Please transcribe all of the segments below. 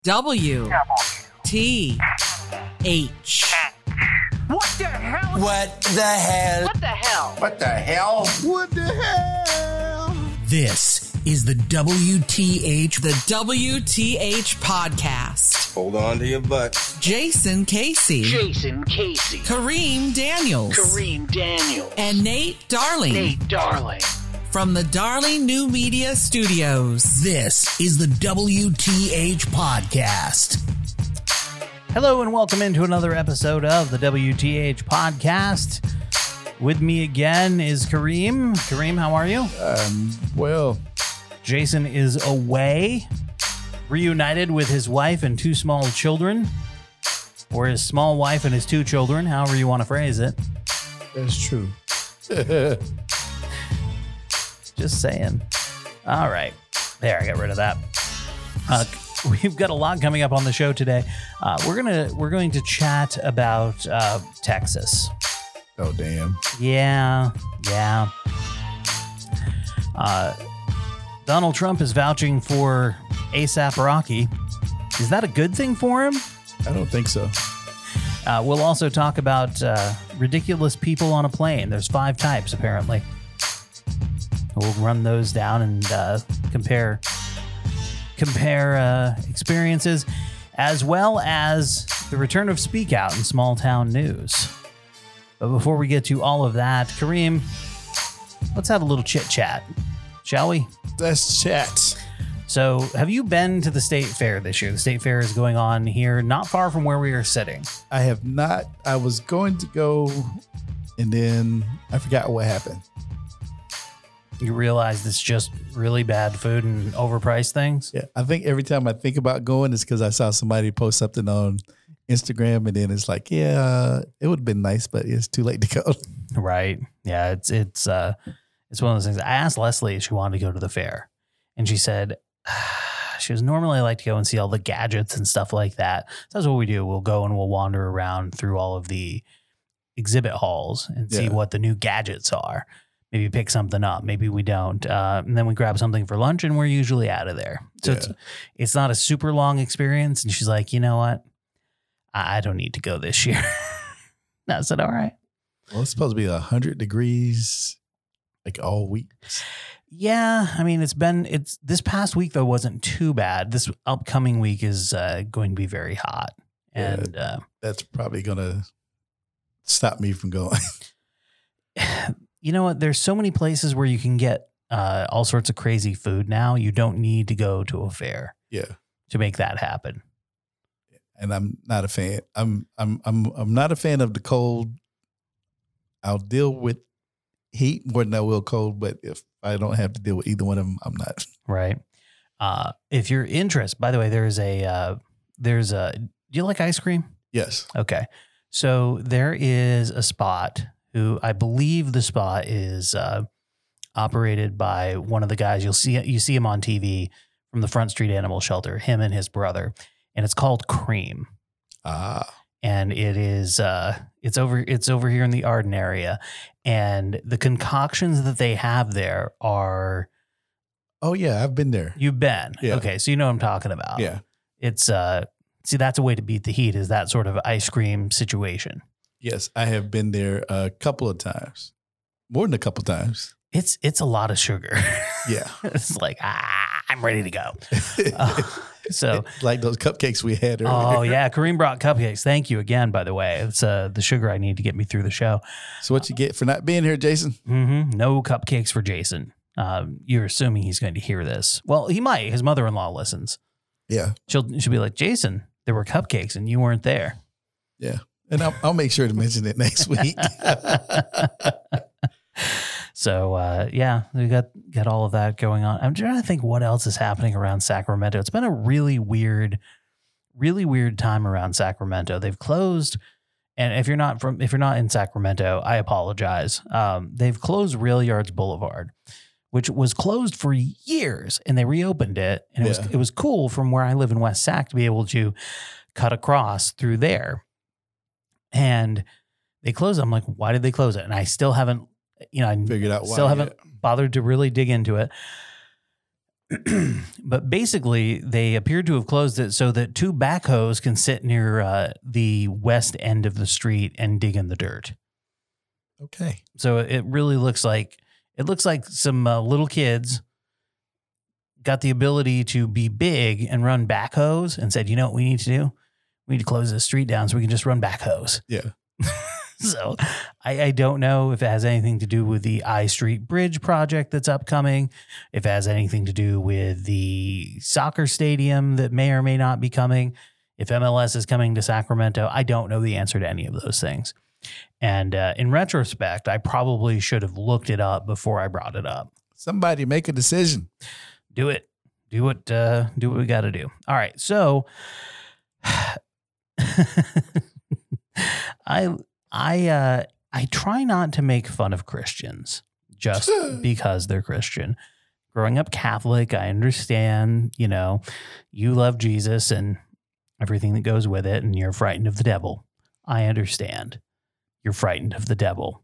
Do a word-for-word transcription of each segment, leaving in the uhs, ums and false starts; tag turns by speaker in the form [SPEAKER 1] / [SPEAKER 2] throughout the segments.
[SPEAKER 1] W T H.
[SPEAKER 2] What the hell?
[SPEAKER 3] What the hell?
[SPEAKER 2] What the hell?
[SPEAKER 3] What the hell?
[SPEAKER 4] What the hell?
[SPEAKER 3] This is the W T H.
[SPEAKER 1] The W T H podcast.
[SPEAKER 4] Hold on to your butts.
[SPEAKER 1] Jason Casey.
[SPEAKER 2] Jason Casey.
[SPEAKER 1] Kareem Daniels.
[SPEAKER 2] Kareem Daniels.
[SPEAKER 1] And Nate Darling.
[SPEAKER 2] Nate Darling.
[SPEAKER 1] From the Darling New Media Studios.
[SPEAKER 3] This is the W T H podcast.
[SPEAKER 5] Hello and welcome into another episode of the W T H podcast. With me again is Kareem. Kareem, how are you?
[SPEAKER 4] Um, well,
[SPEAKER 5] Jason is away, reunited with his wife and two small children, or his small wife and his two children, however you want to phrase it.
[SPEAKER 4] that's true.
[SPEAKER 5] Just saying. All right. There, I got rid of that. Uh, we've got a lot coming up on the show today. Uh, we're gonna we're going to chat about uh, Texas.
[SPEAKER 4] Oh, damn.
[SPEAKER 5] Yeah, yeah. Uh, Donald Trump is vouching for ASAP Rocky. Is that a good thing for him?
[SPEAKER 4] I don't think so.
[SPEAKER 5] Uh, we'll also talk about uh, ridiculous people on a plane. There's five types, apparently. We'll run those down and uh, compare compare uh, experiences, as well as the return of Speak Out in small town news. But before we get to all of that, Kareem, let's have a little chit chat, shall we?
[SPEAKER 4] Let's chat.
[SPEAKER 5] So, have you been to the state fair this year? The state fair is going on here, not far from where we are sitting.
[SPEAKER 4] I have not. I was going to go, and then I forgot what happened.
[SPEAKER 5] You realize it's just really bad food and overpriced things?
[SPEAKER 4] Yeah, I think every time I think about going, it's because I saw somebody post something on Instagram, and then it's like, yeah, it would have been nice, but it's too late to go.
[SPEAKER 5] Right. Yeah, it's it's uh it's one of those things. I asked Leslie if she wanted to go to the fair, and she said she was normally I like to go and see all the gadgets and stuff like that. So that's what we do. We'll go and we'll wander around through all of the exhibit halls and see
[SPEAKER 4] Yeah.
[SPEAKER 5] what the new gadgets are. Maybe pick something up. Maybe we don't. Uh, and then we grab something for lunch and we're usually out of there. So
[SPEAKER 4] Yeah.
[SPEAKER 5] it's it's not a super long experience. And she's like, you know what? I, I don't need to go this year. And I said, all right.
[SPEAKER 4] Well, it's supposed to be one hundred degrees like all week.
[SPEAKER 5] Yeah. I mean, it's been, it's this past week though wasn't too bad. This upcoming week is uh, going to be very hot.
[SPEAKER 4] Yeah.
[SPEAKER 5] And uh,
[SPEAKER 4] That's probably going to stop me from going.
[SPEAKER 5] you know what? There's so many places where you can get uh, all sorts of crazy food now. You don't need to go to a fair
[SPEAKER 4] Yeah.
[SPEAKER 5] to make that happen.
[SPEAKER 4] And I'm not a fan. I'm I'm I'm I'm not a fan of the cold. I'll deal with heat more than I will cold, but if I don't have to deal with either one of them, I'm not.
[SPEAKER 5] Right. Uh, if you're interested, by the way, there's a, uh, there's a, do you like ice cream?
[SPEAKER 4] Yes.
[SPEAKER 5] Okay. So there is a spot who I believe the spot is uh, operated by one of the guys. You'll see, you see him on T V from the Front Street Animal Shelter, him and his brother, and it's called Cream.
[SPEAKER 4] Ah.
[SPEAKER 5] And it is, uh, it's over, it's over here in the Arden area. And the concoctions that they have there are,
[SPEAKER 4] Oh yeah, I've been there.
[SPEAKER 5] you've been.
[SPEAKER 4] Yeah.
[SPEAKER 5] Okay. So you know what I'm talking about.
[SPEAKER 4] Yeah.
[SPEAKER 5] It's, uh, see, that's a way to beat the heat is that sort of ice cream situation.
[SPEAKER 4] Yes, I have been there a couple of times. More than a couple times.
[SPEAKER 5] It's, it's a lot of sugar.
[SPEAKER 4] Yeah.
[SPEAKER 5] It's like, ah, I'm ready to go. Uh, so,
[SPEAKER 4] like those cupcakes we had earlier.
[SPEAKER 5] oh yeah. Kareem brought cupcakes. Thank you again, by the way. It's uh, the sugar I need to get me through the show.
[SPEAKER 4] So what you get for not being here, Jason?
[SPEAKER 5] Mm-hmm. No cupcakes for Jason. Um, you're assuming he's going to hear this. Well, he might. His mother-in-law listens.
[SPEAKER 4] Yeah.
[SPEAKER 5] She'll, she'll be like, Jason, there were cupcakes and you weren't there.
[SPEAKER 4] Yeah. And I'll, I'll make sure to mention it next week.
[SPEAKER 5] So, uh, yeah, we got, got all of that going on. I'm trying to think what else is happening around Sacramento. It's been a really weird, really weird time around Sacramento. They've closed. And if you're not from, if you're not in Sacramento, I apologize. Um, they've closed Rail Yards Boulevard, which was closed for years, and they reopened it. And it
[SPEAKER 4] Yeah.
[SPEAKER 5] was, it was cool from where I live in West Sac to be able to cut across through there. And they closed it. I'm like, why did they close it? And I still haven't, you know, I
[SPEAKER 4] Figured out why
[SPEAKER 5] still haven't
[SPEAKER 4] yet.
[SPEAKER 5] bothered to really dig into it. but basically, they appear to have closed it so that two backhoes can sit near uh, the west end of the street and dig in the dirt.
[SPEAKER 4] Okay.
[SPEAKER 5] So it really looks like it looks like some uh, little kids got the ability to be big and run backhoes and said, you know what we need to do? We need to close this street down so we can just run backhoes.
[SPEAKER 4] Yeah.
[SPEAKER 5] So I, I don't know if it has anything to do with the I Street Bridge project that's upcoming, if it has anything to do with the soccer stadium that may or may not be coming, if M L S is coming to Sacramento. I don't know the answer to any of those things. And uh, in retrospect, I probably should have looked it up before I brought it up.
[SPEAKER 4] Somebody make a decision.
[SPEAKER 5] Do it. Do what, uh, do what we got to do. All right. So I... I uh, I try not to make fun of Christians just because they're Christian. Growing up Catholic, I understand, you know, you love Jesus and everything that goes with it, and you're frightened of the devil. I understand. You're frightened of the devil.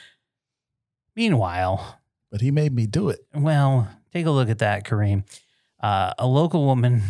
[SPEAKER 5] Meanwhile...
[SPEAKER 4] But he made me do it.
[SPEAKER 5] Well, take a look at that, Kareem. Uh, a local woman...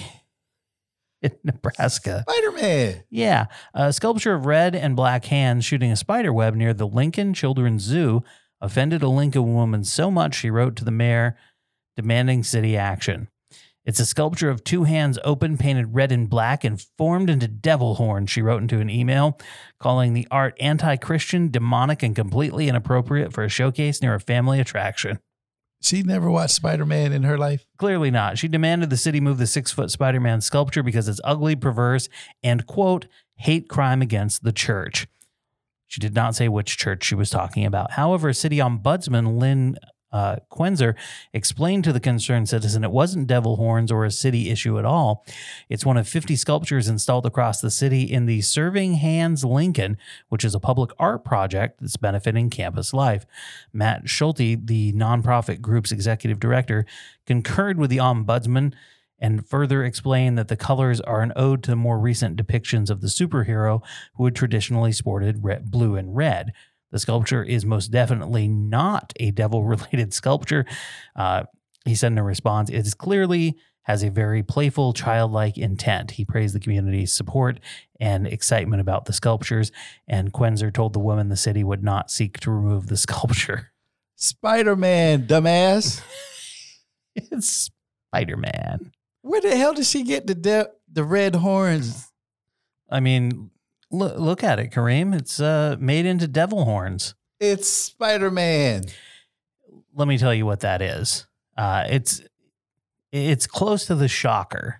[SPEAKER 5] in Nebraska.
[SPEAKER 4] Spider-Man.
[SPEAKER 5] Yeah. A sculpture of red and black hands shooting a spider web near the Lincoln Children's Zoo offended a Lincoln woman so much she wrote to the mayor demanding city action. It's a sculpture of two hands open, painted red and black, and formed into devil horns, she wrote into an email, calling the art anti-Christian, demonic, and completely inappropriate for a showcase near a family attraction.
[SPEAKER 4] She never watched Spider-Man in her life?
[SPEAKER 5] Clearly not. She demanded the city move the six-foot Spider-Man sculpture because it's ugly, perverse, and, quote, hate crime against the church. She did not say which church she was talking about. However, city ombudsman Lynn uh, Quenzer explained to the concerned citizen it wasn't devil horns or a city issue at all. It's one of fifty sculptures installed across the city in the Serving Hands Lincoln, which is a public art project that's benefiting campus life. Matt Schulte, the nonprofit group's executive director, concurred with the ombudsman and further explained that the colors are an ode to more recent depictions of the superhero who had traditionally sported red, blue and red. The sculpture is most definitely not a devil-related sculpture. Uh, he said in a response, it is clearly has a very playful, childlike intent. He praised the community's support and excitement about the sculptures, and Quenzer told the woman the city would not seek to remove the sculpture.
[SPEAKER 4] Spider-Man, dumbass.
[SPEAKER 5] It's Spider-Man.
[SPEAKER 4] Where the hell did she get the de- the red horns?
[SPEAKER 5] I mean... Look, look at it, Kareem. It's uh, made into devil horns.
[SPEAKER 4] It's Spider-Man.
[SPEAKER 5] Let me tell you what that is. Uh, it's it's close to the Shocker.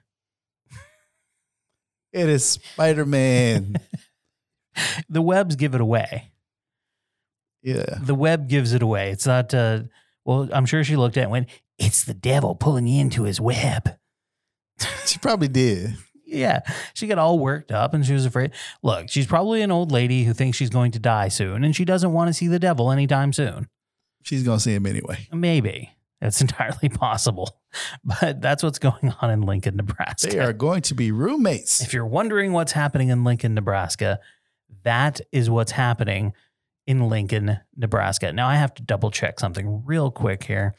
[SPEAKER 4] It is Spider-Man.
[SPEAKER 5] The webs give it away.
[SPEAKER 4] Yeah.
[SPEAKER 5] The web gives it away. It's not, uh, well, I'm sure she looked at it and went, it's the devil pulling you into his web.
[SPEAKER 4] She probably did.
[SPEAKER 5] Yeah, she got all worked up and she was afraid. Look, she's probably an old lady who thinks she's going to die soon and she doesn't want to see the devil anytime soon.
[SPEAKER 4] She's going to see him anyway.
[SPEAKER 5] Maybe. It's entirely possible. But that's what's going on in Lincoln, Nebraska.
[SPEAKER 4] They are going to be roommates.
[SPEAKER 5] If you're wondering what's happening in Lincoln, Nebraska, that is what's happening in Lincoln, Nebraska. Now, I have to double check something real quick here.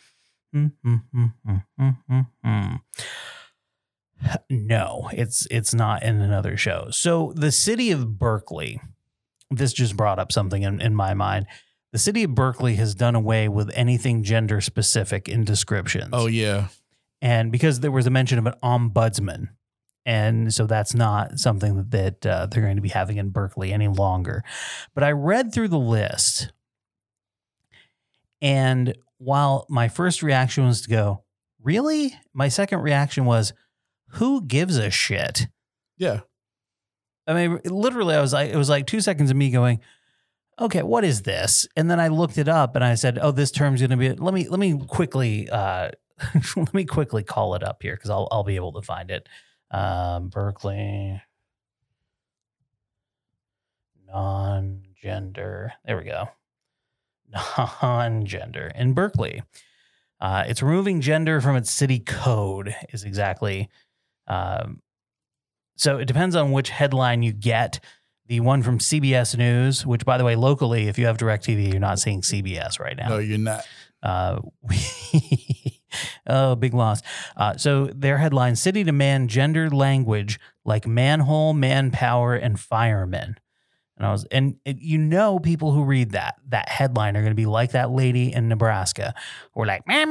[SPEAKER 5] Mm-hmm. No, it's it's not in another show. So the city of Berkeley, this just brought up something in, in my mind. The city of Berkeley has done away with anything gender specific in descriptions.
[SPEAKER 4] Oh, yeah.
[SPEAKER 5] And because there was a mention of an ombudsman. And so that's not something that uh, they're going to be having in Berkeley any longer. But I read through the list. And while my first reaction was to go, really? My second reaction was, who gives a shit?
[SPEAKER 4] Yeah.
[SPEAKER 5] I mean, literally, I was like, it was like two seconds of me going, okay, what is this? And then I looked it up and I said, oh, this term's going to be, let me, let me quickly, uh, let me quickly call it up here because I'll, I'll be able to find it. Um, Berkeley non-gender. There we go. Non-gender in Berkeley. Uh, it's removing gender from its city code is exactly. Um, so it depends on which headline you get. The one from C B S News, which, by the way, locally, if you have DirecTV, you're not seeing C B S right now.
[SPEAKER 4] No, you're not.
[SPEAKER 5] Uh, we, Oh, big loss. Uh, so their headline, City Demand Gendered Language Like Manhole, Manpower, and Firemen. And I was, and it, you know, people who read that, that headline are going to be like that lady in Nebraska. We're like, the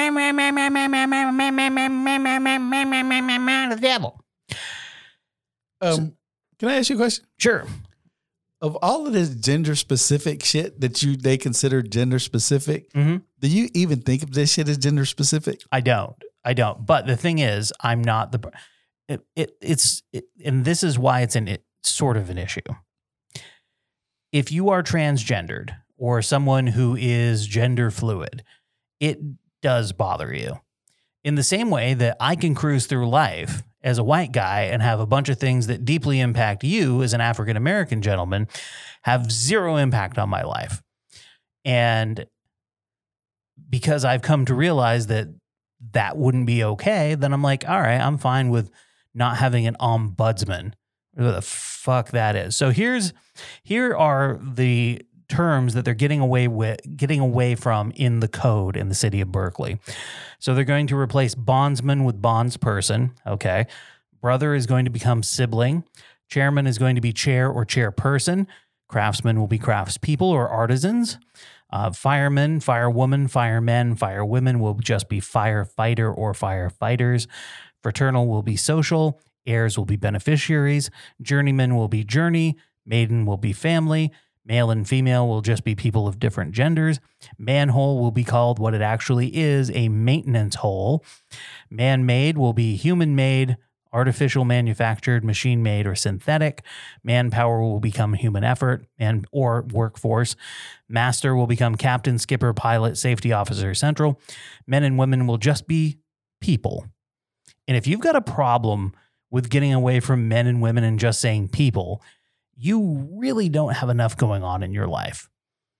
[SPEAKER 5] devil.
[SPEAKER 4] Um, can I ask you a question?
[SPEAKER 5] Sure.
[SPEAKER 4] Of all of this gender specific shit that you they consider gender specific,
[SPEAKER 5] Mm-hmm.
[SPEAKER 4] do you even think of this shit as gender specific?
[SPEAKER 5] I don't. I don't. But the thing is, I'm not the. It, it it's it, and this is why it's an it, sort of an issue. If you are transgendered or someone who is gender fluid, it does bother you. In the same way that I can cruise through life as a white guy and have a bunch of things that deeply impact you as an African American gentleman have zero impact on my life. And because I've come to realize that that wouldn't be okay, then I'm like, all right, I'm fine with not having an ombudsman. What the fuck that is. So here's here are the terms that they're getting away with getting away from in the code in the city of Berkeley. So they're going to replace bondsman with bondsperson. Okay. Brother is going to become sibling. Chairman is going to be chair or chairperson. Craftsman will be craftspeople or artisans. Uh, fireman, firewoman, firemen, firewomen will just be firefighter or firefighters. Fraternal will be social. Heirs will be beneficiaries. Journeyman will be journey. Maiden will be family. Male and female will just be people of different genders. Manhole will be called what it actually is, a maintenance hole. Man-made will be human-made, artificial manufactured, machine-made, or synthetic. Manpower will become human effort and or workforce. Master will become captain, skipper, pilot, safety officer, central. Men and women will just be people. And if you've got a problem with getting away from men and women and just saying people, you really don't have enough going on in your life.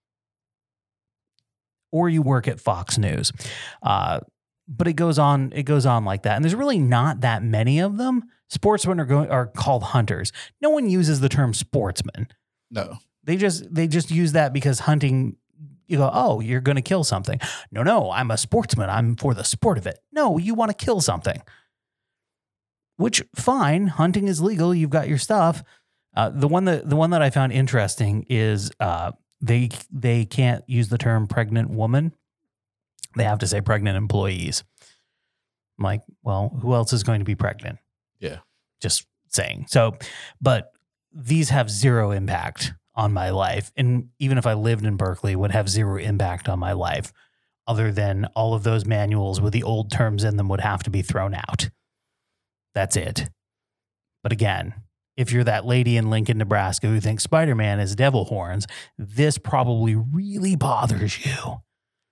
[SPEAKER 5] Or you work at Fox News. Uh, but it goes on, it goes on like that. And there's really not that many of them. Sportsmen are going are called hunters. No one uses the term sportsman.
[SPEAKER 4] No.
[SPEAKER 5] They just they just use that because hunting, you go, oh, you're going to kill something. No, no, I'm a sportsman. I'm for the sport of it. No, you want to kill something. Which, fine, hunting is legal. You've got your stuff. Uh, the one that the one that I found interesting is uh, they they can't use the term pregnant woman. They have to say pregnant employees. I'm like, well, who else is going to be pregnant?
[SPEAKER 4] Yeah.
[SPEAKER 5] Just saying. So, but these have zero impact on my life. And even if I lived in Berkeley, would have zero impact on my life other than all of those manuals with the old terms in them would have to be thrown out. That's it. But again, if you're that lady in Lincoln, Nebraska who thinks Spider-Man is devil horns, this probably really bothers you.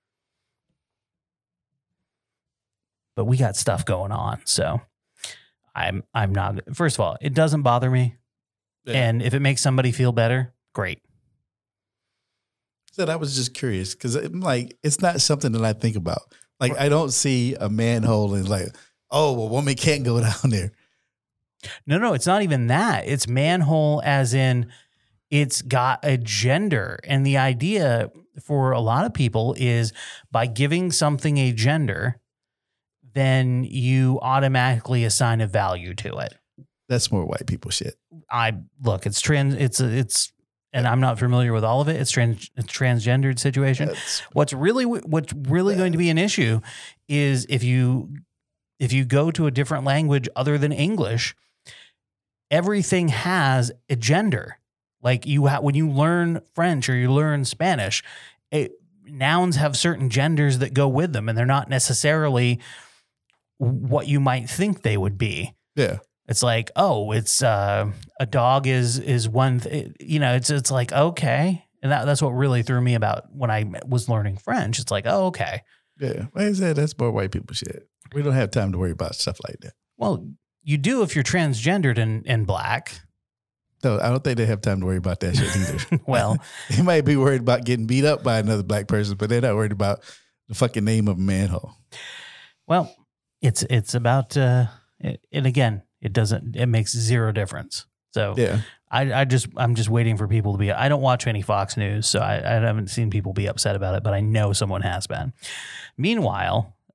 [SPEAKER 5] But we got stuff going on, so I'm I'm not. First of all, it doesn't bother me, yeah. And if it makes somebody feel better, great.
[SPEAKER 4] So I was just curious because I'm like, it's not something that I think about. Like, I don't see a manhole and like, oh, a woman can't go down there.
[SPEAKER 5] No, no, it's not even that. It's manhole as in it's got a gender. And the idea for a lot of people is by giving something a gender, then you automatically assign a value to it.
[SPEAKER 4] That's more white people shit.
[SPEAKER 5] I look, it's trans, it's, it's, and I'm not familiar with all of it. It's trans, it's transgendered situation. That's, what's really, what's really going to be an issue is if you, if you go to a different language other than English, everything has a gender. Like you have, when you learn French or you learn Spanish, it, nouns have certain genders that go with them, and they're not necessarily what you might think they would be.
[SPEAKER 4] Yeah.
[SPEAKER 5] It's like, oh, it's uh, a dog is is one, th- you know, it's it's like, okay. And that, that's what really threw me about when I was learning French. It's like, oh, okay.
[SPEAKER 4] Yeah. Like I said, that's more white people shit. We don't have time to worry about stuff like that.
[SPEAKER 5] Well, you do if you're transgendered and, and black.
[SPEAKER 4] No, I don't think they have time to worry about that shit either.
[SPEAKER 5] Well,
[SPEAKER 4] they might be worried about getting beat up by another black person, but they're not worried about the fucking name of a manhole.
[SPEAKER 5] Well, it's it's about, uh, it, and again, it doesn't, it makes zero difference. So
[SPEAKER 4] yeah,
[SPEAKER 5] I, I just, I'm just waiting for people to be, I don't watch any Fox News, so I, I haven't seen people be upset about it, but I know someone has been. Meanwhile,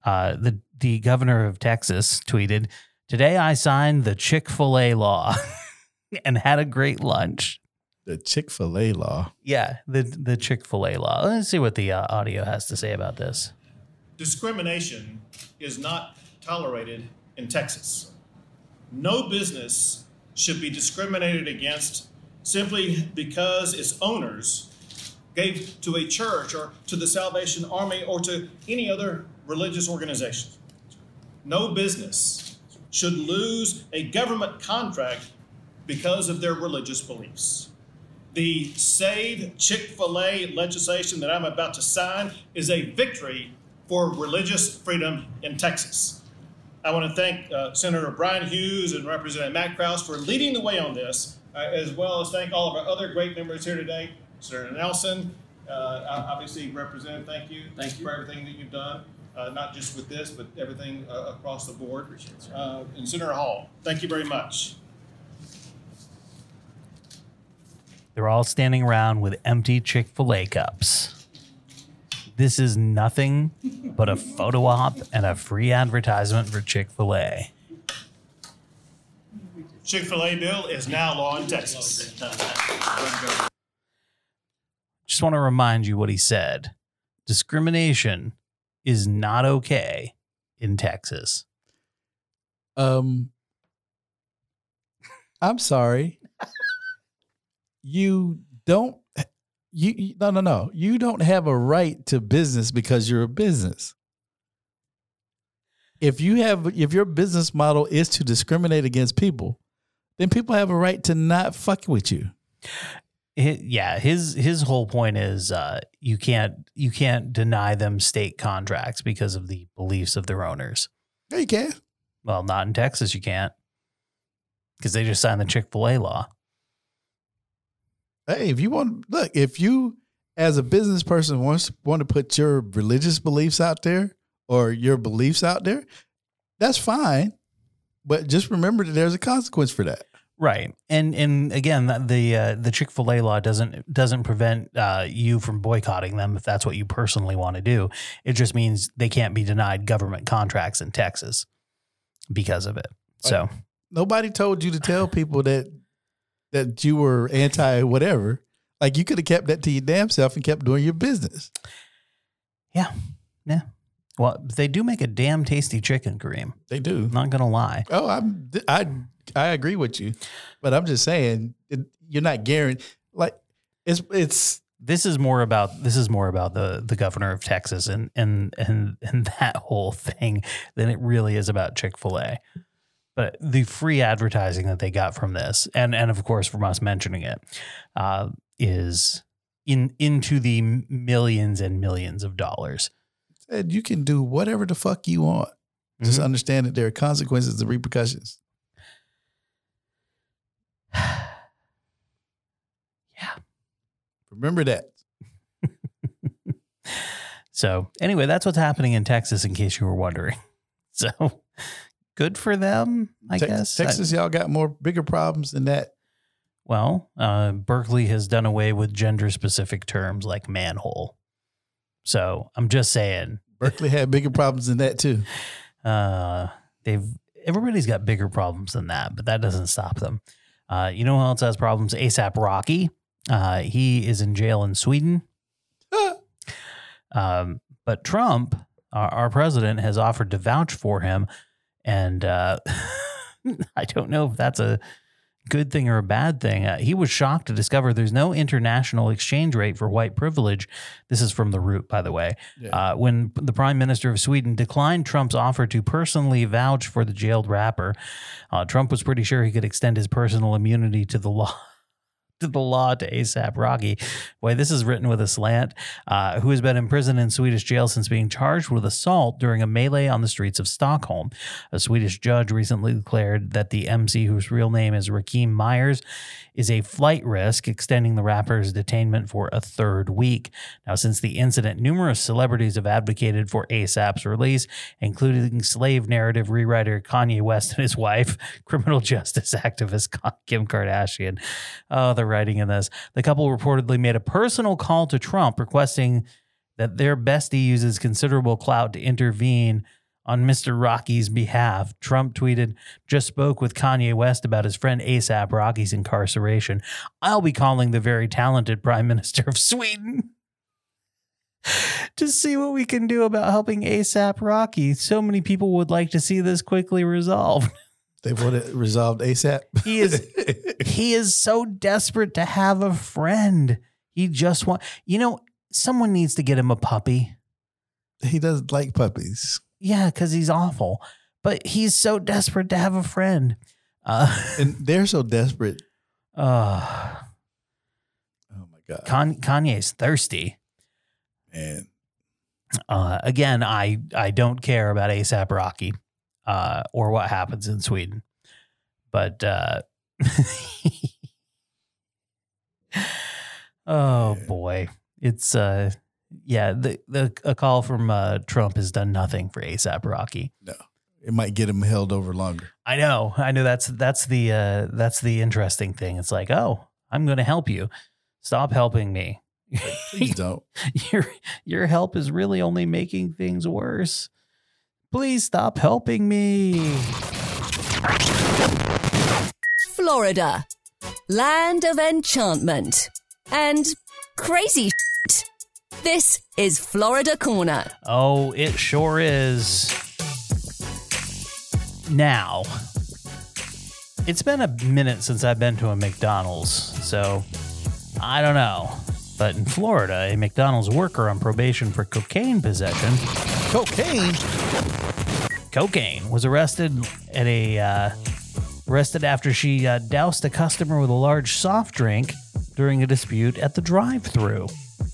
[SPEAKER 5] Uh, the the governor of Texas tweeted, "Today I signed the Chick-fil-A law and had a great lunch."
[SPEAKER 4] The Chick-fil-A law.
[SPEAKER 5] Yeah, the the Chick-fil-A law. Let's see what the uh, audio has to say about this.
[SPEAKER 6] Discrimination is not tolerated in Texas. No business should be discriminated against simply because its owners gave to a church or to the Salvation Army or to any other religious organization. No business should lose a government contract because of their religious beliefs. The Save Chick-fil-A legislation that I'm about to sign is a victory for religious freedom in Texas. I want to thank uh, Senator Brian Hughes and Representative Matt Krause for leading the way on this, uh, as well as thank all of our other great members here today. Senator Nelson, uh, obviously, Representative, thank you. Thank you for everything that you've done, uh, not just with this, but everything uh, across the board. Uh, and Senator Hall, thank you very much.
[SPEAKER 5] They're all standing around with empty Chick-fil-A cups. This is nothing but a photo op and a free advertisement for Chick-fil-A.
[SPEAKER 6] Chick-fil-A bill is now law in Texas.
[SPEAKER 5] Just want to remind you what he said. Discrimination is not okay in Texas.
[SPEAKER 4] Um, I'm sorry. You don't. You, you no no no. You don't have a right to business because you're a business. If you have, if your business model is to discriminate against people, then people have a right to not fuck with you.
[SPEAKER 5] It, yeah, his his whole point is uh, you can't you can't deny them state contracts because of the beliefs of their owners.
[SPEAKER 4] Yeah, you can.
[SPEAKER 5] Well, not in Texas, you can't, because they just signed the Chick-fil-A law.
[SPEAKER 4] Hey, if you want, look, if you as a business person wants want to put your religious beliefs out there or your beliefs out there, that's fine. But just remember that there's a consequence for that.
[SPEAKER 5] Right. And and again, the uh, the Chick-fil-A law doesn't doesn't prevent uh, you from boycotting them if that's what you personally want to do. It just means they can't be denied government contracts in Texas because of it. So
[SPEAKER 4] nobody told you to tell people that that you were anti whatever. Like, you could have kept that to your damn self and kept doing your business.
[SPEAKER 5] Yeah. Yeah. Well, they do make a damn tasty chicken, Kareem.
[SPEAKER 4] They do.
[SPEAKER 5] Not going to lie.
[SPEAKER 4] Oh, I'm, I, I agree with you, but I'm just saying it, you're not guaranteed. Like, it's, it's,
[SPEAKER 5] This is more about this is more about the the governor of Texas and and and and that whole thing than it really is about Chick-fil-A. But the free advertising that they got from this, and and of course from us mentioning it, uh, is in into the millions and millions of dollars.
[SPEAKER 4] and you can do whatever the fuck you want. Mm-hmm. Just understand that there are consequences and repercussions.
[SPEAKER 5] Yeah.
[SPEAKER 4] Remember that.
[SPEAKER 5] So anyway, that's what's happening in Texas, in case you were wondering. So good for them, I
[SPEAKER 4] Te-
[SPEAKER 5] guess.
[SPEAKER 4] Texas,
[SPEAKER 5] I,
[SPEAKER 4] y'all got more bigger problems than that.
[SPEAKER 5] Well, uh, Berkeley has done away with gender-specific terms like manhole. So I'm just saying.
[SPEAKER 4] Berkeley had bigger problems than that too.
[SPEAKER 5] Uh, they've everybody's got bigger problems than that, but that doesn't stop them. Uh, you know who else has problems? ASAP Rocky. Uh, he is in jail in Sweden. um, but Trump, our, our president, has offered to vouch for him. And uh, I don't know if that's a good thing or a bad thing. Uh, he was shocked to discover there's no international exchange rate for white privilege. This is from The Root, by the way. Yeah. Uh, when the prime minister of Sweden declined Trump's offer to personally vouch for the jailed rapper, uh, Trump was pretty sure he could extend his personal immunity to the law. To the law to ASAP Rocky. Boy, this is written with a slant. Uh, who has been imprisoned in Swedish jail since being charged with assault during a melee on the streets of Stockholm. A Swedish judge recently declared that the M C, whose real name is Rakeem Myers, is a flight risk, extending the rapper's detainment for a third week. Now, since the incident, numerous celebrities have advocated for ASAP's release, including slave narrative rewriter Kanye West and his wife, criminal justice activist Kim Kardashian. Oh, the writing in this. The couple reportedly made a personal call to Trump requesting that their bestie uses considerable clout to intervene on Mister Rocky's behalf. Trump tweeted, just spoke with Kanye West about his friend ASAP Rocky's incarceration. I'll be calling the very talented Prime Minister of Sweden to see what we can do about helping ASAP Rocky. So many people would like to see this quickly resolved.
[SPEAKER 4] They want it resolved ASAP.
[SPEAKER 5] He is he is so desperate to have a friend. He just want, you know, someone needs to get him a puppy.
[SPEAKER 4] He doesn't like puppies.
[SPEAKER 5] Yeah, because he's awful. But he's so desperate to have a friend. Uh,
[SPEAKER 4] And they're so desperate.
[SPEAKER 5] uh,
[SPEAKER 4] Oh, my God.
[SPEAKER 5] Con- Kanye's thirsty.
[SPEAKER 4] Man.
[SPEAKER 5] Uh, again, I, I don't care about ASAP Rocky uh, or what happens in Sweden. But, uh, oh, boy. It's, uh, yeah, the, the a call from uh, Trump has done nothing for ASAP Rocky.
[SPEAKER 4] No. It might get him held over longer.
[SPEAKER 5] I know. I know that's that's the uh, that's the interesting thing. It's like, oh, I'm going to help you. Stop helping me.
[SPEAKER 4] Please don't.
[SPEAKER 5] your your help is really only making things worse. Please stop helping me.
[SPEAKER 7] Florida, land of enchantment and crazy shit. This is Florida Corner.
[SPEAKER 5] Oh, it sure is. Now, it's been a minute since I've been to a McDonald's, so I don't know. But in Florida, a McDonald's worker on probation for cocaine possession,
[SPEAKER 4] Cocaine?
[SPEAKER 5] cocaine, was arrested at a uh, arrested after she uh, doused a customer with a large soft drink during a dispute at the drive-thru.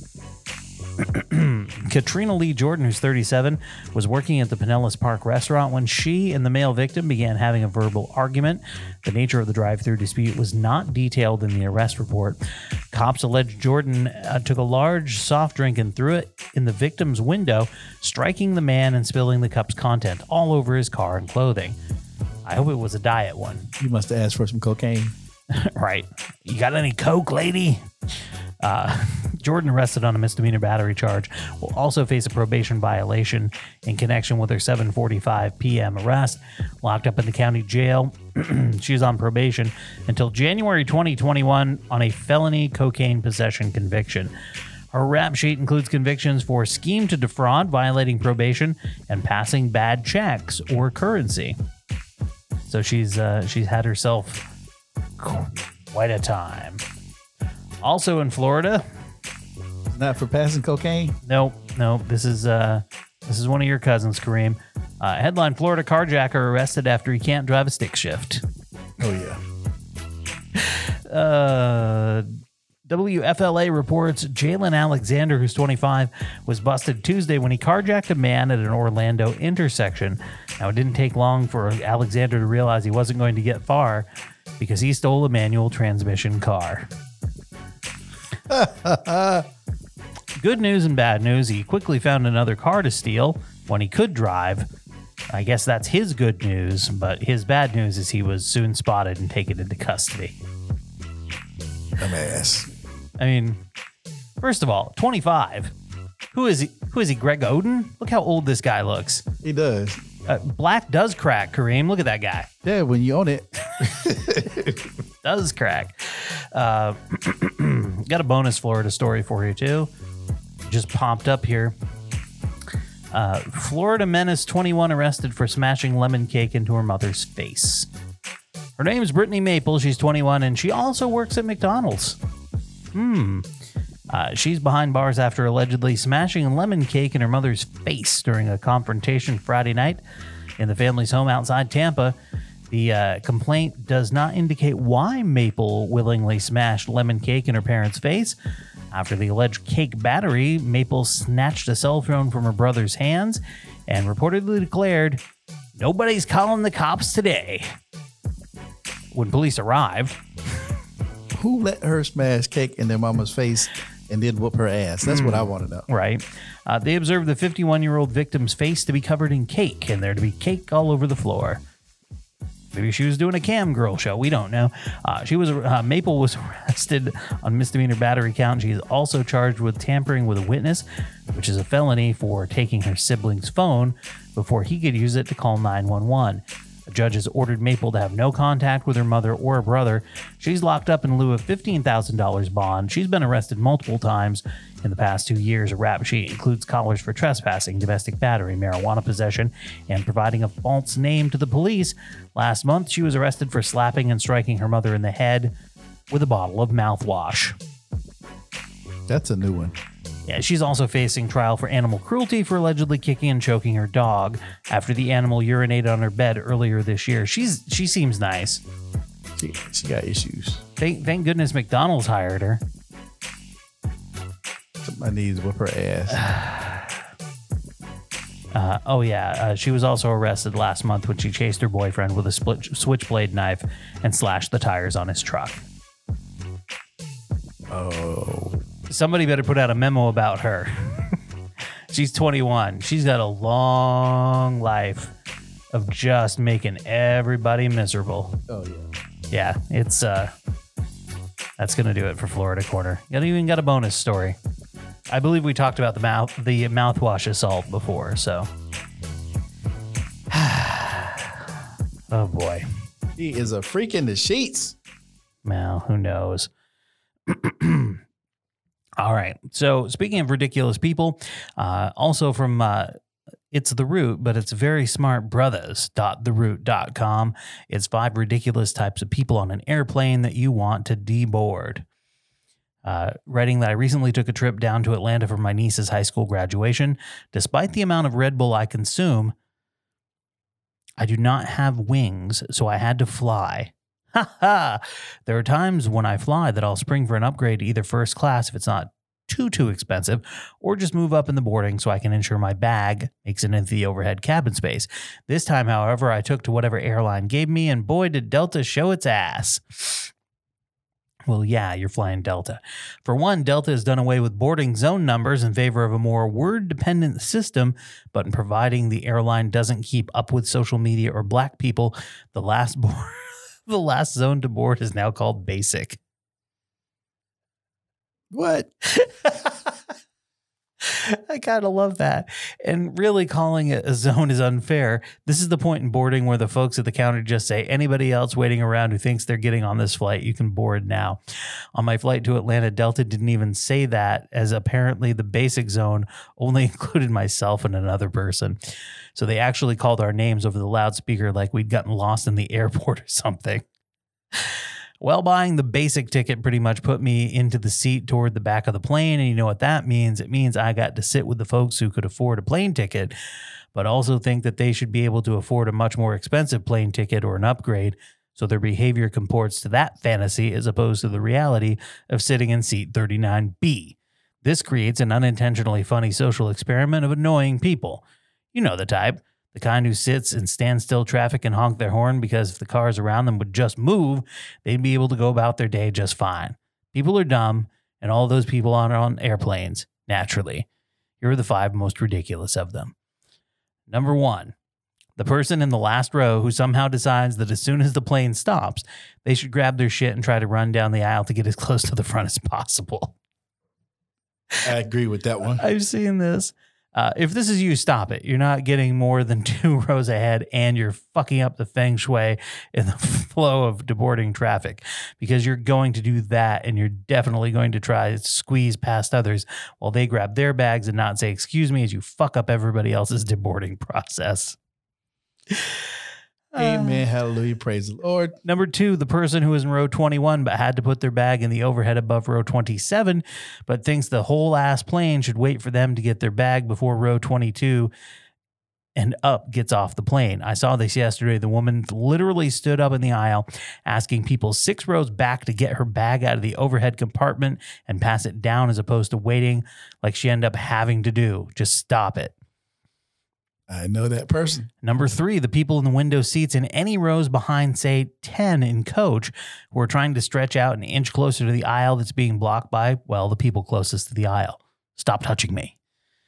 [SPEAKER 5] Katrina Lee Jordan, who's thirty-seven, was working at the Pinellas Park restaurant when she and the male victim began having a verbal argument. The nature of the drive-thru dispute was not detailed in the arrest report. Cops allege Jordan uh, took a large soft drink and threw it in the victim's window, striking the man and spilling the cup's content all over his car and clothing. I hope it was a diet one.
[SPEAKER 4] You must have asked for some cocaine.
[SPEAKER 5] Right. You got any coke, lady? Uh, Jordan, arrested on a misdemeanor battery charge, will also face a probation violation in connection with her seven forty-five p.m. arrest. Locked up in the county jail, she is on probation until January twenty twenty-one on a felony cocaine possession conviction. Her rap sheet includes convictions for scheme to defraud, violating probation, and passing bad checks or currency. So she's uh, she's had herself quite a time. Also in Florida,
[SPEAKER 4] Not for passing cocaine?
[SPEAKER 5] nope, nope. This is uh, this is one of your cousins, Kareem. Uh, headline: Florida carjacker arrested after he can't drive a stick shift.
[SPEAKER 4] Oh, yeah.
[SPEAKER 5] Uh, W F L A reports Jalen Alexander, who's twenty-five, was busted Tuesday when he carjacked a man at an Orlando intersection. Now, it didn't take long for Alexander to realize he wasn't going to get far because he stole a manual transmission car. Good news and bad news. He quickly found another car to steal when he could drive. I guess that's his good news, but his bad news is he was soon spotted and taken into custody.
[SPEAKER 4] Dumbass.
[SPEAKER 5] I mean, first of all, twenty-five. Who is he? Who is he? Greg Oden? Look how old this guy looks.
[SPEAKER 4] He does.
[SPEAKER 5] Uh, black does crack, Kareem. Look at that guy.
[SPEAKER 4] Yeah, when you own it.
[SPEAKER 5] Does crack. Uh, got a bonus Florida story for you, too. Just popped up here. Uh, Florida menace twenty-one arrested for smashing lemon cake into her mother's face. Her name is Brittany Maple. She's twenty-one, and she also works at McDonald's. Hmm. Uh, she's behind bars after allegedly smashing a lemon cake in her mother's face during a confrontation Friday night in the family's home outside Tampa. The uh, complaint does not indicate why Maple willingly smashed lemon cake in her parents' face. After the alleged cake battery, Maple snatched a cell phone from her brother's hands and reportedly declared, "Nobody's calling the cops today." When police arrived,
[SPEAKER 4] Who let her smash cake in their mama's face and then whoop her ass? That's what I want to know.
[SPEAKER 5] right, uh, they observed the fifty-one-year-old victim's face to be covered in cake and there to be cake all over the floor. Maybe she was doing a cam girl show. We don't know. Uh, she was uh, Maple was arrested on misdemeanor battery count. She is also charged with tampering with a witness, which is a felony for taking her sibling's phone before he could use it to call nine one one. A judge has ordered Maple to have no contact with her mother or her brother. She's locked up in lieu of fifteen thousand dollars bond. She's been arrested multiple times in the past two years. A rap sheet includes collars for trespassing, domestic battery, marijuana possession, and providing a false name to the police. Last month, she was arrested for slapping and striking her mother in the head with a bottle of mouthwash.
[SPEAKER 4] That's a new one.
[SPEAKER 5] Yeah, she's also facing trial for animal cruelty for allegedly kicking and choking her dog after the animal urinated on her bed earlier this year. She's she seems nice.
[SPEAKER 4] She, she got issues.
[SPEAKER 5] Thank, thank goodness McDonald's hired her.
[SPEAKER 4] My knees whip her ass.
[SPEAKER 5] Uh, oh, yeah. Uh, she was also arrested last month when she chased her boyfriend with a split switchblade knife and slashed the tires on his truck.
[SPEAKER 4] Oh.
[SPEAKER 5] Somebody better put out a memo about her. She's twenty-one. She's got a long life of just making everybody miserable.
[SPEAKER 4] Oh, yeah.
[SPEAKER 5] Yeah, it's, uh, that's going to do it for Florida Corner. You even got a bonus story. I believe we talked about the mouth, the mouthwash assault before, so. Oh, boy.
[SPEAKER 4] He is a freak in the sheets.
[SPEAKER 5] Well, who knows? All right. So speaking of ridiculous people, uh, also from uh, It's The Root, but it's very smart brothers dot the root dot com. It's five ridiculous types of people on an airplane that you want to deboard. Uh, writing that I recently took a trip down to Atlanta for my niece's high school graduation. Despite the amount of Red Bull I consume, I do not have wings, so I had to fly. Ha ha! There are times when I fly that I'll spring for an upgrade to either first class if it's not too, too expensive, or just move up in the boarding so I can ensure my bag makes it into the overhead cabin space. This time, however, I took to whatever airline gave me, and boy, did Delta show its ass. Well, yeah, you're flying Delta. For one, Delta has done away with boarding zone numbers in favor of a more word-dependent system, but in providing the airline doesn't keep up with social media or black people, the last board... The last zone to board is now called basic.
[SPEAKER 4] What?
[SPEAKER 5] I kind of love that. And really calling it a zone is unfair. This is the point in boarding where the folks at the counter just say, anybody else waiting around who thinks they're getting on this flight, you can board now. On my flight to Atlanta, Delta didn't even say that, as apparently the basic zone only included myself and another person. So they actually called our names over the loudspeaker like we'd gotten lost in the airport or something. Well, buying the basic ticket pretty much put me into the seat toward the back of the plane. And you know what that means? It means I got to sit with the folks who could afford a plane ticket, but also think that they should be able to afford a much more expensive plane ticket or an upgrade. So their behavior comports to that fantasy as opposed to the reality of sitting in seat thirty-nine B. This creates an unintentionally funny social experiment of annoying people. You know the type. The kind who sits in standstill traffic and honk their horn because if the cars around them would just move, they'd be able to go about their day just fine. People are dumb, and all those people are on airplanes, naturally. Here are the five most ridiculous of them. Number one, the person in the last row who somehow decides that as soon as the plane stops, they should grab their shit and try to run down the aisle to get as close to the front as possible.
[SPEAKER 4] I agree with that one.
[SPEAKER 5] I've seen this. Uh, if this is you, stop it. You're not getting more than two rows ahead, and you're fucking up the feng shui in the flow of deboarding traffic, because you're going to do that, and you're definitely going to try to squeeze past others while they grab their bags and not say, excuse me, as you fuck up everybody else's deboarding process.
[SPEAKER 4] Amen. Uh, Hallelujah. Praise the Lord.
[SPEAKER 5] Number two, the person who is in row twenty-one but had to put their bag in the overhead above row twenty-seven, but thinks the whole ass plane should wait for them to get their bag before row twenty-two and up gets off the plane. I saw this yesterday. The woman literally stood up in the aisle asking people six rows back to get her bag out of the overhead compartment and pass it down as opposed to waiting like she ended up having to do. Just stop it.
[SPEAKER 4] I know that person.
[SPEAKER 5] Number three, the people in the window seats in any rows behind, say, ten in coach, who are trying to stretch out an inch closer to the aisle that's being blocked by, well, the people closest to the aisle. Stop touching me.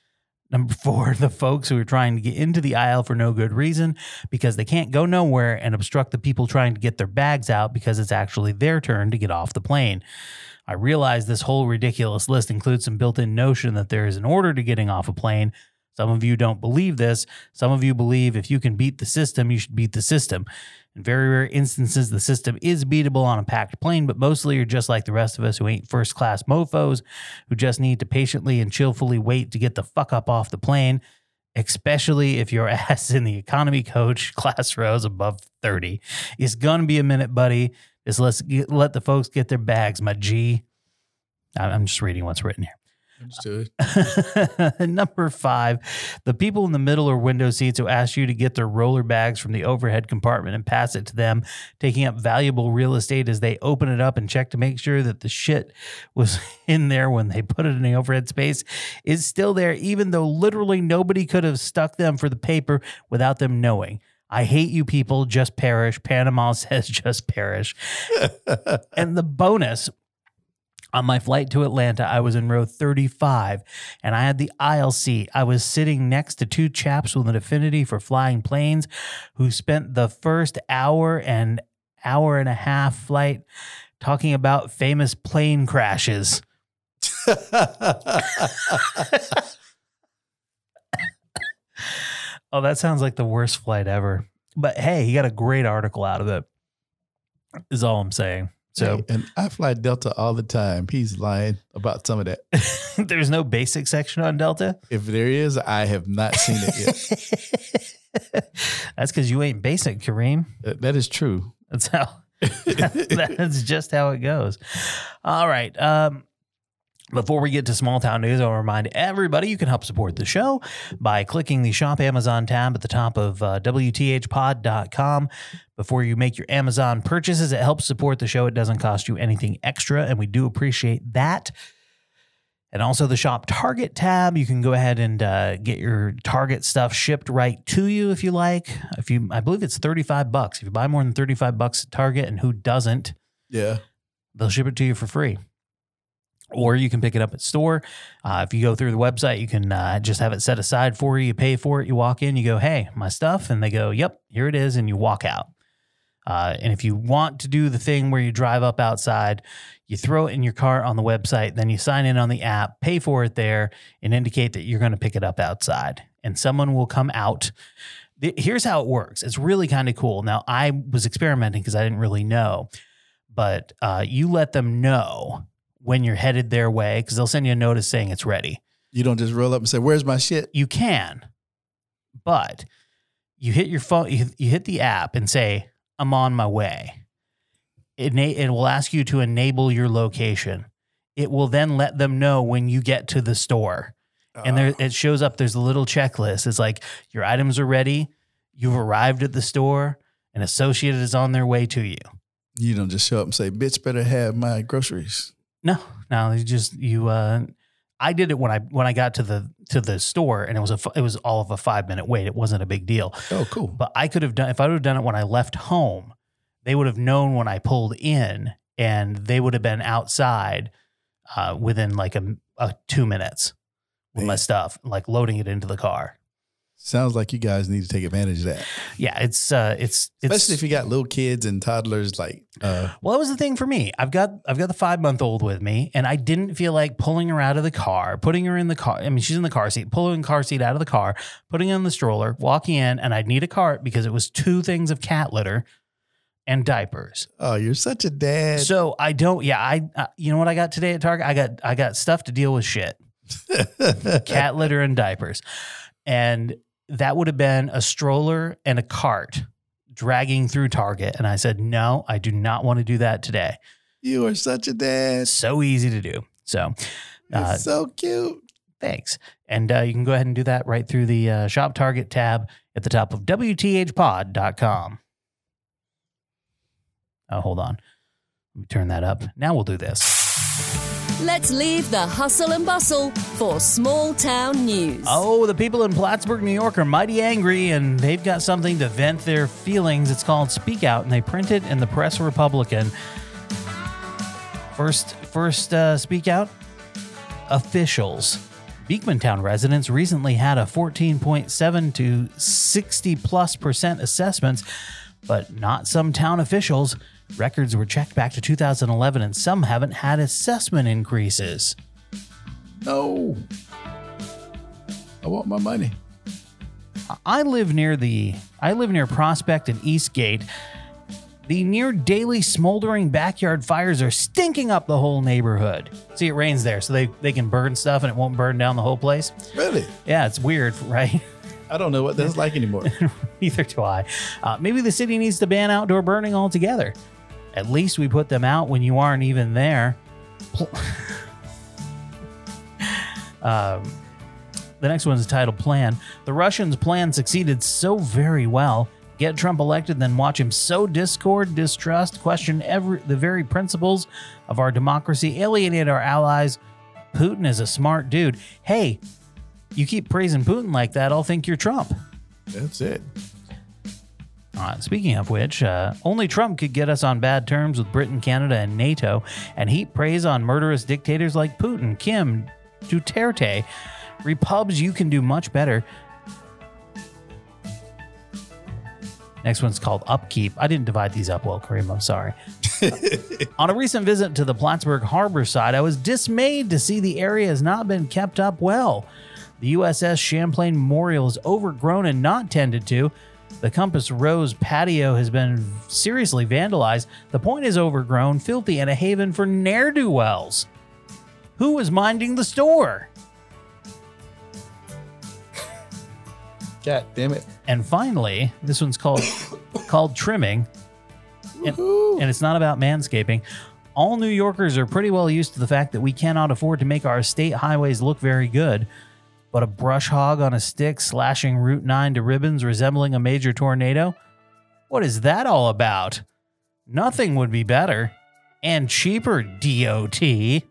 [SPEAKER 5] Number four, the folks who are trying to get into the aisle for no good reason because they can't go nowhere and obstruct the people trying to get their bags out because it's actually their turn to get off the plane. I realize this whole ridiculous list includes some built-in notion that there is an order to getting off a plane. Some of you don't believe this. Some of you believe if you can beat the system, you should beat the system. In very rare instances, the system is beatable on a packed plane, but mostly you're just like the rest of us who ain't first-class mofos, who just need to patiently and chillfully wait to get the fuck up off the plane, especially if your ass in the economy coach class rows above thirty. It's going to be a minute, buddy. Just let's get, let the folks get their bags, my G. I'm just reading what's written here.
[SPEAKER 4] Understood.
[SPEAKER 5] Number five, the people in the middle or window seats who ask you to get their roller bags from the overhead compartment and pass it to them, taking up valuable real estate as they open it up and check to make sure that the shit was in there when they put it in the overhead space is still there, even though literally nobody could have stuck them for the paper without them knowing. I hate you people. Just perish. Panama says just perish. And the bonus, on my flight to Atlanta, I was in row thirty-five, and I had the aisle seat. I was sitting next to two chaps with an affinity for flying planes who spent the first hour and hour and a half flight talking about famous plane crashes. Oh, that sounds like the worst flight ever. But hey, he got a great article out of it, is all I'm saying. So,
[SPEAKER 4] hey, and I fly Delta all the time. He's lying about some of that.
[SPEAKER 5] There's no basic section on Delta?
[SPEAKER 4] If there is, I have not seen it yet.
[SPEAKER 5] That's because you ain't basic, Kareem.
[SPEAKER 4] That, that is true.
[SPEAKER 5] That's how. That's just how it goes. All right. Um, Before we get to small town news, I'll remind everybody you can help support the show by clicking the Shop Amazon tab at the top of uh, W T H pod dot com. Before you make your Amazon purchases, it helps support the show. It doesn't cost you anything extra, and we do appreciate that. And also the Shop Target tab, you can go ahead and uh, get your Target stuff shipped right to you if you like. If you, I believe it's thirty-five bucks. If you buy more than thirty-five bucks at Target, and who doesn't?
[SPEAKER 4] Yeah,
[SPEAKER 5] they'll ship it to you for free. Or you can pick it up at store. Uh, if you go through the website, you can uh, just have it set aside for you. You pay for it. You walk in. You go, hey, my stuff. And they go, yep, here it is. And you walk out. Uh, and if you want to do the thing where you drive up outside, you throw it in your cart on the website. Then you sign in on the app, pay for it there, and indicate that you're going to pick it up outside. And someone will come out. Here's how it works. It's really kind of cool. Now, I was experimenting because I didn't really know. But uh, you let them know when you're headed their way, because they'll send you a notice saying it's ready.
[SPEAKER 4] You don't just roll up and say, where's my shit?
[SPEAKER 5] You can, but you hit your phone, you, you hit the app and say, I'm on my way. It, it will ask you to enable your location. It will then let them know when you get to the store. Uh, and there it shows up, there's a little checklist. It's like, your items are ready, you've arrived at the store, an associate is on their way to you.
[SPEAKER 4] You don't just show up and say, bitch, better have my groceries.
[SPEAKER 5] No, no, you just you. Uh, I did it when I when I got to the to the store, and it was a it was all of a five minute wait. It wasn't a big deal.
[SPEAKER 4] Oh, cool.
[SPEAKER 5] But I could have done if I would have done it when I left home. They would have known when I pulled in, and they would have been outside uh, within like a, a two minutes with Man. my stuff, like loading it into the car.
[SPEAKER 4] Sounds like you guys need to take advantage of that.
[SPEAKER 5] Yeah, it's uh, it's
[SPEAKER 4] especially
[SPEAKER 5] it's,
[SPEAKER 4] if you got little kids and toddlers. Like, uh,
[SPEAKER 5] well, that was the thing for me. I've got I've got the five month old with me, and I didn't feel like pulling her out of the car, putting her in the car. I mean, she's in the car seat, pulling the car seat out of the car, putting her in the stroller, walking in, and I'd need a cart because it was two things of cat litter and diapers.
[SPEAKER 4] Oh, you're such a dad.
[SPEAKER 5] So I don't. Yeah, I. Uh, you know what I got today at Target? I got I got stuff to deal with shit, cat litter and diapers, and that would have been a stroller and a cart dragging through Target. And I said, no, I do not want to do that today.
[SPEAKER 4] You are such a dad.
[SPEAKER 5] So easy to do. So, uh,
[SPEAKER 4] it's so cute.
[SPEAKER 5] Thanks. And uh, you can go ahead and do that right through the uh, Shop Target tab at the top of W T H pod dot com. Oh, hold on. Let me turn that up. Now we'll do this.
[SPEAKER 7] Let's leave the hustle and bustle for small town news.
[SPEAKER 5] Oh, the people in Plattsburgh, New York are mighty angry, and they've got something to vent their feelings. It's called Speak Out, and they print it in the Press Republican. First, first uh, Speak Out, officials. Beekmantown residents recently had a fourteen point seven to sixty plus percent assessments, but not some town officials. Records were checked back to two thousand eleven, and some haven't had assessment increases.
[SPEAKER 4] No. I want my money.
[SPEAKER 5] I live near the I live near Prospect and Eastgate. The near daily smoldering backyard fires are stinking up the whole neighborhood. See, it rains there, so they, they can burn stuff and it won't burn down the whole place.
[SPEAKER 4] Really?
[SPEAKER 5] Yeah, it's weird, right?
[SPEAKER 4] I don't know what that's like anymore.
[SPEAKER 5] Neither do I. Uh, maybe the city needs to ban outdoor burning altogether. At least we put them out when you aren't even there. um, the next one is titled Plan. The Russians' plan succeeded so very well. Get Trump elected, then watch him sow discord, distrust, question every the very principles of our democracy, alienate our allies. Putin is a smart dude. Hey, you keep praising Putin like that, I'll think you're Trump.
[SPEAKER 4] That's it.
[SPEAKER 5] Uh, speaking of which, uh, only Trump could get us on bad terms with Britain, Canada, and NATO, and heap praise on murderous dictators like Putin, Kim, Duterte. Repubs, you can do much better. Next one's called Upkeep. I didn't divide these up well, Kareem. I'm sorry. On a recent visit to the Plattsburgh Harbor side, I was dismayed to see the area has not been kept up well. The U S S Champlain Memorial is overgrown and not tended to. The Compass Rose patio has been seriously vandalized. The point is overgrown, filthy, and a haven for ne'er-do-wells. Who is minding the store?
[SPEAKER 4] God damn it.
[SPEAKER 5] And finally, this one's called called Trimming. And, and it's not about manscaping. All New Yorkers are pretty well used to the fact that we cannot afford to make our state highways look very good. But a brush hog on a stick slashing Route nine to ribbons resembling a major tornado? What is that all about? Nothing would be better. And cheaper, D O T.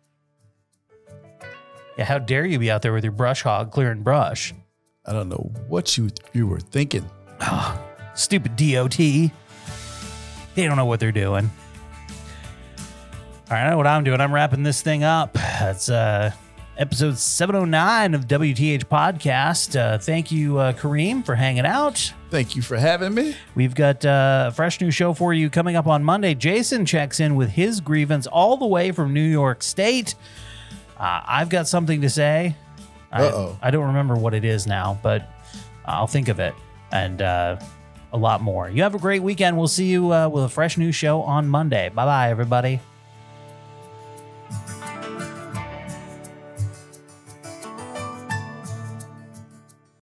[SPEAKER 5] Yeah, how dare you be out there with your brush hog clearing brush?
[SPEAKER 4] I don't know what you you were thinking.
[SPEAKER 5] Oh, stupid D O T. They don't know what they're doing. All right, I know what I'm doing. I'm wrapping this thing up. That's uh, episode seven oh nine of W T H Podcast. Uh, thank you, uh, Kareem, for hanging out.
[SPEAKER 4] Thank you for having me.
[SPEAKER 5] We've got uh, a fresh new show for you coming up on Monday. Jason checks in with his grievance all the way from New York State. Uh, I've got something to say.
[SPEAKER 4] Uh-oh.
[SPEAKER 5] I, I don't remember what it is now, but I'll think of it, and uh, a lot more. You have a great weekend. We'll see you uh, with a fresh new show on Monday. Bye-bye, everybody.